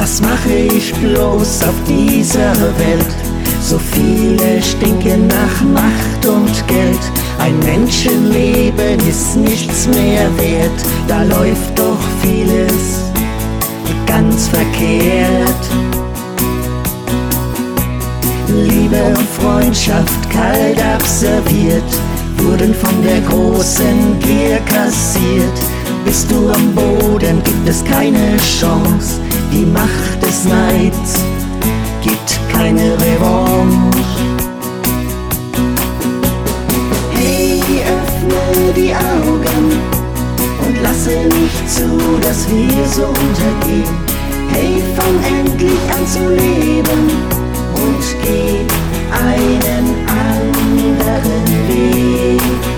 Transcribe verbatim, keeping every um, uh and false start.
Was mache ich bloß auf dieser Welt? So viele stinken nach Macht und Geld. Ein Menschenleben ist nichts mehr wert. Da läuft doch vieles ganz verkehrt. Liebe und Freundschaft kalt abserviert, wurden von der großen Gier kassiert. Bist du am Boden, gibt es keine Chance. Die Macht des Neids gibt keine Revanche. Hey, öffne die Augen und lasse nicht zu, dass wir so untergehen. Hey, fang endlich an zu leben und geh einen anderen Weg.